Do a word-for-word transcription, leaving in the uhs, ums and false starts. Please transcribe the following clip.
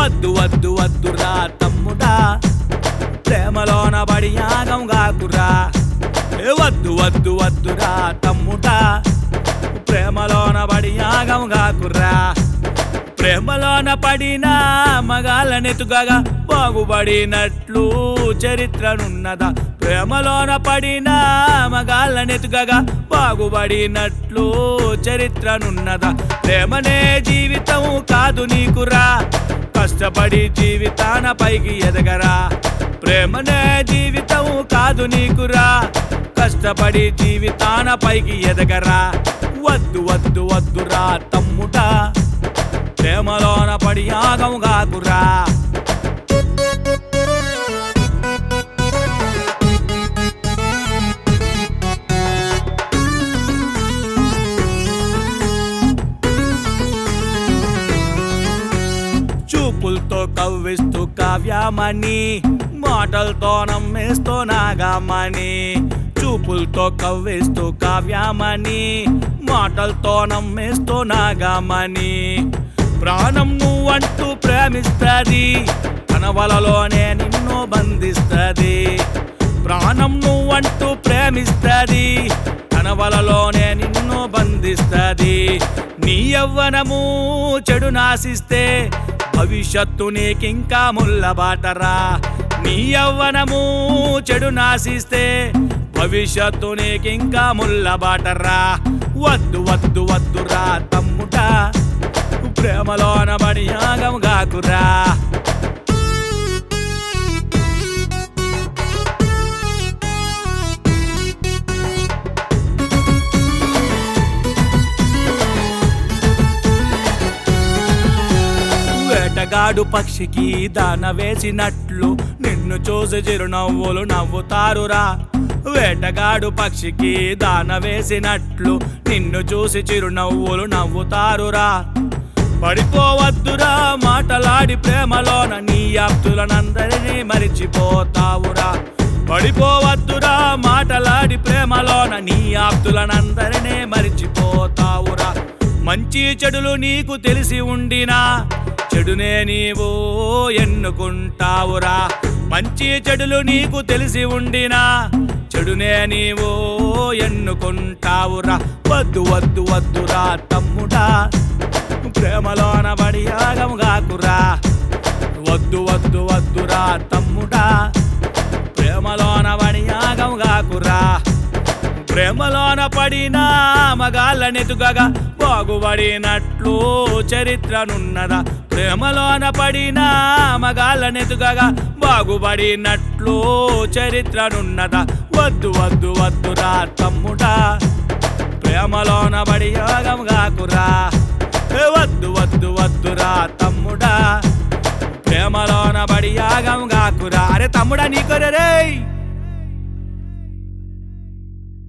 వద్దు వద్దు వద్దురా తమ్ముడా ప్రేమలోన బడి యాగం గాకురా ఏ వద్దు వద్దు వద్దురా తమ్ముడా ప్రేమలోన బడి యాగం గాకురా ప్రేమలోన పడిన మగాళ్ళనెతుగగా బాగుపడినట్లు చరిత్రనున్నదా ప్రేమలోన పడిన మగాళ్ళనెతుగగా బాగుపడినట్లు చరిత్రనున్నదా ప్రేమనే జీవితం కాదు నీకురా కష్టపడి జీవితాన పైకి ఎదగరా ప్రేమనే జీవితం కాదు నీకురా కష్టపడి జీవితాన పైకి ఎదగరా వద్దు వద్దు వద్దురా తమ్ముడా ప్రేమలోన పడి యాగం గాకురా చూపులతో కవ్విస్తూ కావ్యామని మాటలతో నమ్మేస్తూ నాగమని చూపులతో కవ్విస్తూ కావ్యామని మాటలతో నమ్మేస్తూ నాగమని ప్రాణం నువ్వంటూ ప్రేమిస్తది తన వలలోనే నిన్ను బంధిస్తది ప్రాణం నువ్వంటూ ప్రేమిస్తది తన వలలోనే నిన్ను బంధిస్తది నీ యవ్వనము చెడు నాశిస్తే భవిష్యత్తు నీకింకా ముల్లబాటరా నీ యవ్వనము చెడు నాశిస్తే భవిష్యత్తు నీకింకా ముల్లబాటరా వద్దు వద్దు వద్దురా తమ్ముడా ప్రేమలోన బడి యాగం గాకురా వేటగాడు పక్షికి దాన వేసినట్లు నిన్ను చూసి చిరునవ్వులు నవ్వుతారురా వేటగాడు పక్షికి దాన వేసినట్లు నిన్ను చూసి చిరునవ్వులు నవ్వుతారురా పడిపోవద్దురా మాటలాడి ప్రేమలోన నీ ఆప్తులనందరినీ మరిచిపోతావురా పడిపోవద్దురా మాటలాడి ప్రేమలోన నీ ఆప్తులనందరినీ మరిచిపోతావురా మంచి చెడులు నీకు తెలిసి ఉండినా చెడునే నీవు ఎన్నుకుంటావురా మంచి చెడులు నీకు తెలిసి ఉండినా చెడునే నీవు ఎన్నుకుంటావురా వద్దు వద్దు వద్దురా తమ్ముడా ప్రేమలోన బడి యాగం గాకురా వద్దు వద్దు వద్దురా తమ్ముడా ప్రేమలోన బడి యాగం గాకురా ప్రేమలోన పడిన మగాళ్ళనెతుగగా బాగుపడినట్లు చరిత్రనున్నదా ప్రేమలోన పడిన మగాళ్ళనెతుగగా బాగుపడినట్లు చరిత్రనున్నదా వద్దు వద్దు వద్దురా తమ్ముడా ప్రేమలోన బడి యాగం గాకురా వద్దు వద్దు వద్దురా తమ్ముడా ప్రేమలోన బడి యాగం గాకురా అరే తమ్ముడా నీకొరే రేయ్